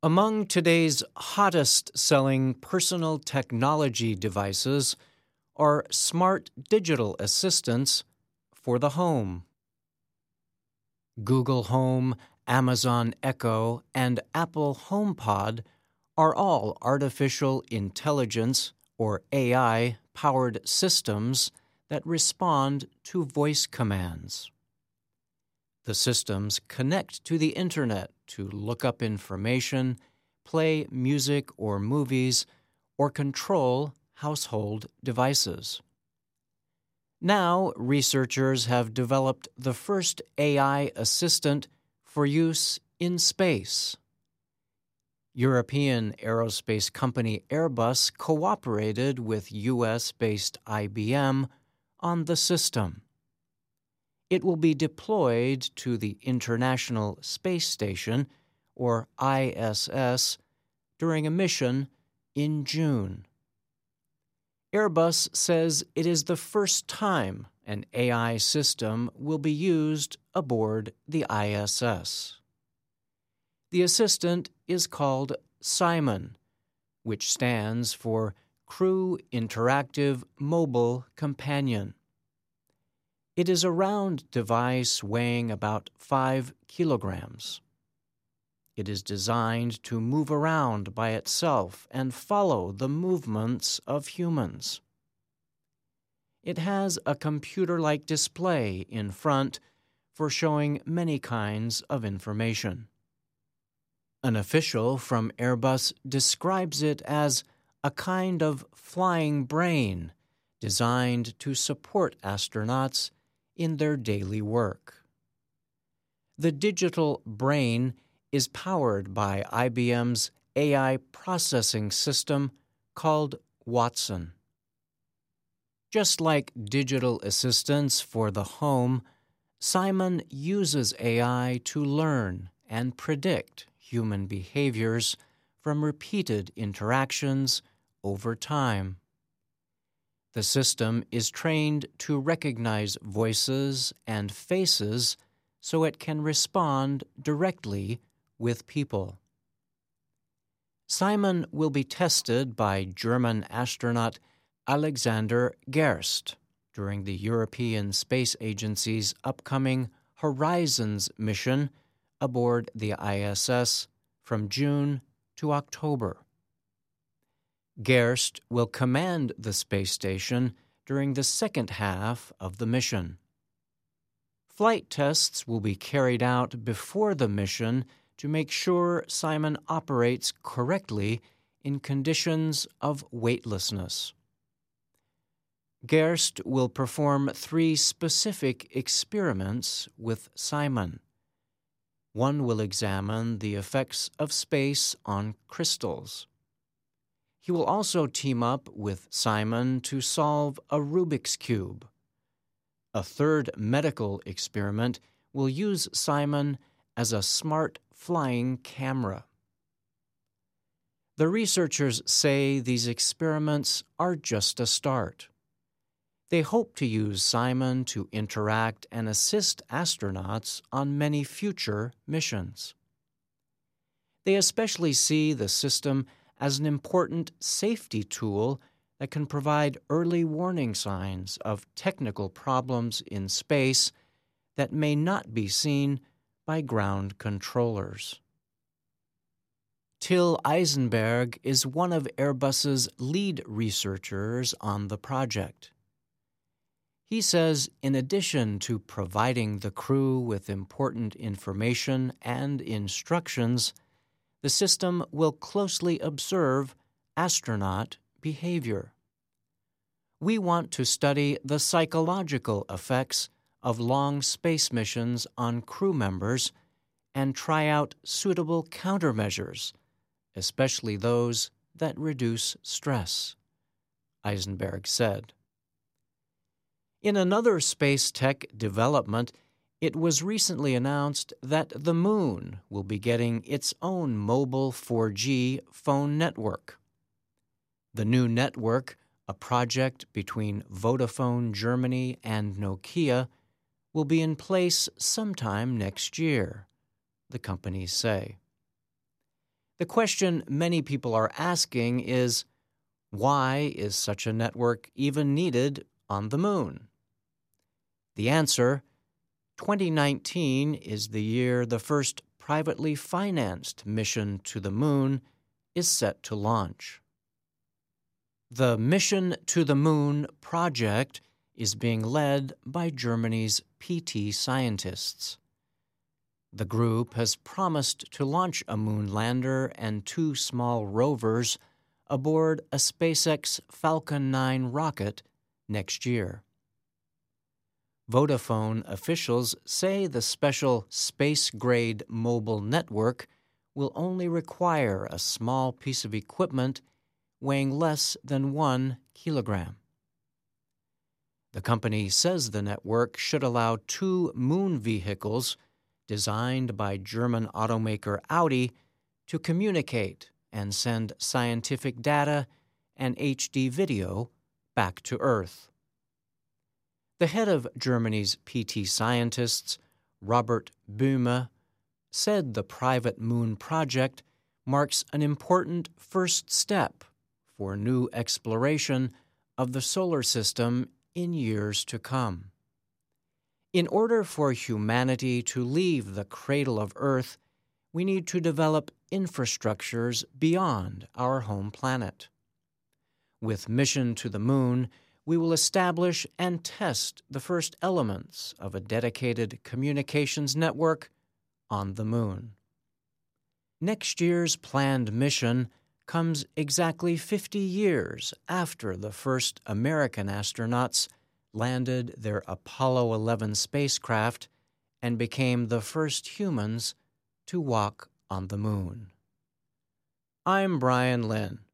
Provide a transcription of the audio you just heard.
Among today's hottest-selling personal technology devices are smart digital assistants for the home. Google Home, Amazon Echo, and Apple HomePod are all artificial intelligence or AI-powered systems that respond to voice commands. The systems connect to the Internet to look up information, play music or movies, or control household devices. Now, researchers have developed the first AI assistant for use in space. European aerospace company Airbus cooperated with US-based IBM on the system. It will be deployed to the International Space Station, or ISS, during a mission in June. Airbus says it is the first time an AI system will be used aboard the ISS. The assistant is called Simon, which stands for Crew Interactive Mobile Companion. It is a round device weighing about 5 kilograms. It is designed to move around by itself and follow the movements of humans. It has a computer-like display in front for showing many kinds of information. An official from Airbus describes it as a kind of flying brain designed to support astronauts in their daily work. The digital brain is powered by IBM's AI processing system called Watson. Just like digital assistants for the home, Simon uses AI to learn and predict human behaviors from repeated interactions over time. The system is trained to recognize voices and faces so it can respond directly with people. Simon will be tested by German astronaut Alexander Gerst during the European Space Agency's upcoming Horizons mission aboard the ISS from June to October. Gerst will command the space station during the second half of the mission. Flight tests will be carried out before the mission to make sure Simon operates correctly in conditions of weightlessness. Gerst will perform 3 specific experiments with Simon. One will examine the effects of space on crystals. He will also team up with Simon to solve a Rubik's Cube. A third medical experiment will use Simon as a smart flying camera. The researchers say these experiments are just a start. They hope to use Simon to interact and assist astronauts on many future missions. They especially see the system as an important safety tool that can provide early warning signs of technical problems in space that may not be seen by ground controllers. Till Eisenberg is one of Airbus's lead researchers on the project. He says in addition to providing the crew with important information and instructions, the system will closely observe astronaut behavior. We want to study the psychological effects of long space missions on crew members and try out suitable countermeasures, especially those that reduce stress, Eisenberg said. In another space tech development, it was recently announced that the Moon will be getting its own mobile 4G phone network. The new network, a project between Vodafone Germany and Nokia, will be in place sometime next year, the companies say. The question many people are asking is, why is such a network even needed on the moon? The answer: 2019 is the year the first privately financed mission to the moon is set to launch. The Mission to the Moon project is being led by Germany's PT scientists. The group has promised to launch a moon lander and 2 small rovers aboard a SpaceX Falcon 9 rocket next year. Vodafone officials say the special space-grade mobile network will only require a small piece of equipment weighing less than 1 kilogram. The company says the network should allow 2 moon vehicles designed by German automaker Audi to communicate and send scientific data and HD video back to Earth. The head of Germany's PT scientists, Robert Böhme, said the private moon project marks an important first step for new exploration of the solar system in years to come. In order for humanity to leave the cradle of Earth, we need to develop infrastructures beyond our home planet. With Mission to the Moon, we will establish and test the first elements of a dedicated communications network on the moon. Next year's planned mission comes exactly 50 years after the first American astronauts landed their Apollo 11 spacecraft and became the first humans to walk on the moon. I'm Brian Lynn.